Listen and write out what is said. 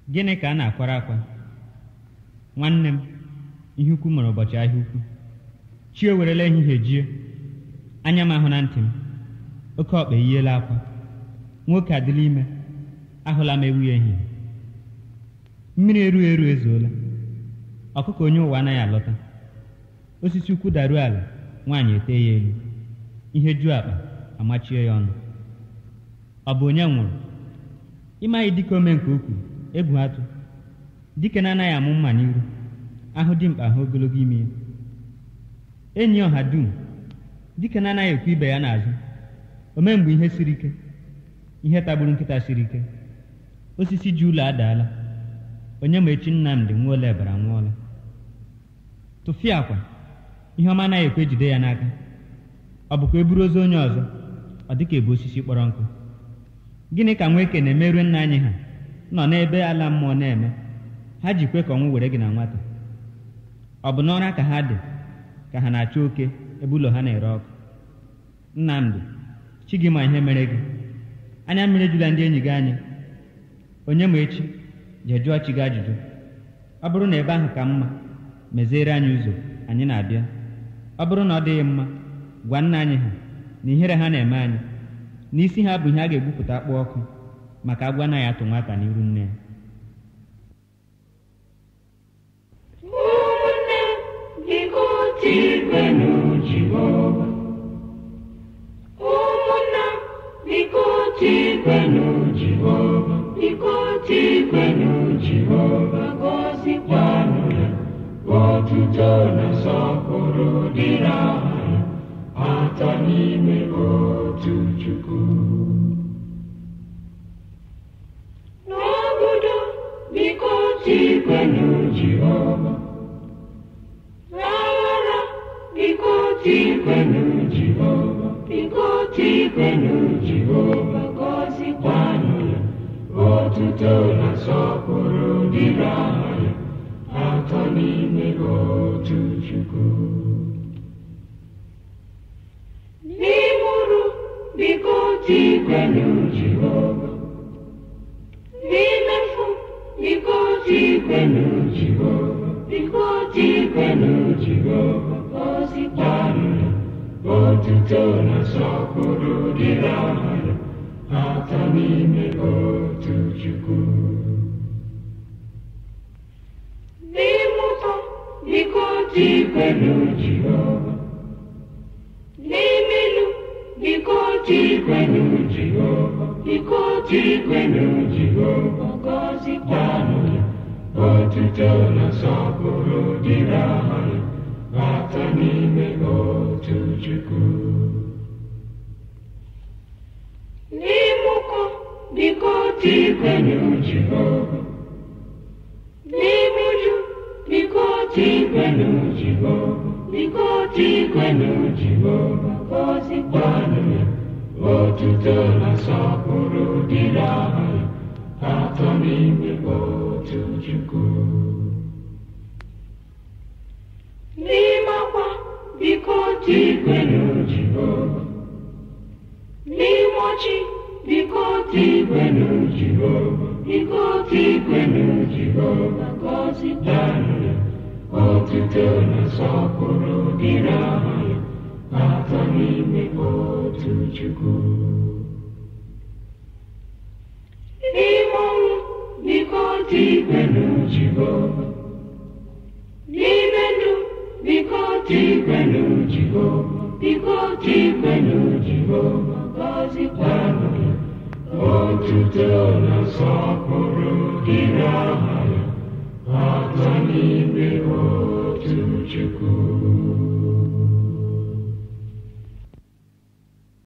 Gịnị ka a na-akwara akwa? Nwanne m, ihe ukwu mere ụbọchị ahịa ukwu. Chi ewerela ehihie jie, anya m ahụ na ntị m, oke ọkpa eyiela akwa, nwoke adịla ime, ahụla m ewu ya ehihie. Mmiri erughị eru ezuola, ọkụkọ onye ụwa anaghị alọta. Osisi ukwu daruo ala, nwaanyị ete ya elu, ihe juo akpa amachie ya ọnụ. Ọ bụ onye nwụrụ? Ịmaghị dike ome nke ukwu, ebu atụ. Dike na-anaghị amụ mma n'iru, ahụ dimkpa ahụ ogologo ime ya. Enyi ọha dum, dike na-anaghị ekwu ibe ya n'azụ. Ome mgbe ihe siri ike, ihe tagburu nkịta siri ike. Osisi ji ụlọ adaala, onye ma echi Nnamdị nwa ole bara nwụọla. Tụfịa akwa, ihe ọma anaghị ekwe jide ya n'aka. Ọ bụkwa eburu ozu onye ọzọ, ọ dịka ebu osisi kpọrọ nkụ. Gịnị ka Nweke na-emerụ nna anyị ha nọ n'ebe ala mmụọ na-eme? Ha ji kwe ka ọnwụ were gị na nwata. Ọ bụ n'ọra ka ha dị, ka ha na-achọ oke ebe ụlọ ha na-ere ọkụ. Nnamdị, chi gị ma ihe mere gị. Anya mmiri ejula ndị enyi gị anya. Onye ma echi, jee jụọ chi gị ajụjụ. Ọ bụrụ na ebe ahụ ka mma, meziere anyị ụzọ, anyị na-abịa. Ọ bụrụ na ọ dịghị mma, gwa nna anyị ha na ihere ha na-eme anyị, n'isi ha bụ ihe a ga-egbupụta akpụ ọkụ, maka agwa anaghị atụ nwata n'iru nne ya. Ụmụnne, biko tikwenụ Jehova. Ụmụnna, biko tikwenụ Jehova. Biko tikwenụ Jehova, gọzikwanụ ya. Otuto na nsọpụrụ dịrị aha ya, atọ n'ime otu Chukwu. N'obodo, biko tikwenụ Jehova. N'aghara, biko tikwenụ Jehova. Biko tikwenụ Jehova, gọzikwanụ ya. Otuto na nsọpụrụ dịrị aha ya, atọ n'ime otu Chukwu. N'imuru, biko tikwenụ Jehova. N'imefu, biko tikwenụ Jehova. Biko tikwenụ Jehova, gọzikwanụ ya. Otuto na nsọpụrụ dịrị aha ya, atọ n'ime otu Chukwu. N'ịmụta, biko tikwenụ Jehova. N'imelu, biko tikwenụ Jehova. Biko tikwenụ Jehova, gọzikwanụ ya. Otuto na nsọpụrụ dịrị aha ya, atọ n'ime otu Chukwu. N'ịmụkọ, biko tikwenụ Jehova. N'imeju, biko tikwenụ Jehova. Biko tikwenụ Jehova, gọzikwanụ ya. Otuto na nsọpụrụ dịrị aha ya, atọ n'ime otu Chukwu. N'imakwa, biko tikwenụ Jehova. N'imochi, biko tikwenụ Jehova. Biko tikwenụ Jehova, gọzikwanụ ya. Otuto na nsọpụrụ dịrị aha ya, atọ n'ime otu Chukwu. N'ime ọnwụ, biko tikwenụ Jehova. N'ime ndụ, biko tikwenụ Jehova. Biko tikwenụ Jehova, gọzikwanụ ya. Otuto na nsọpụrụ dịrị aha ya, atọ n'ime otu Chukwu.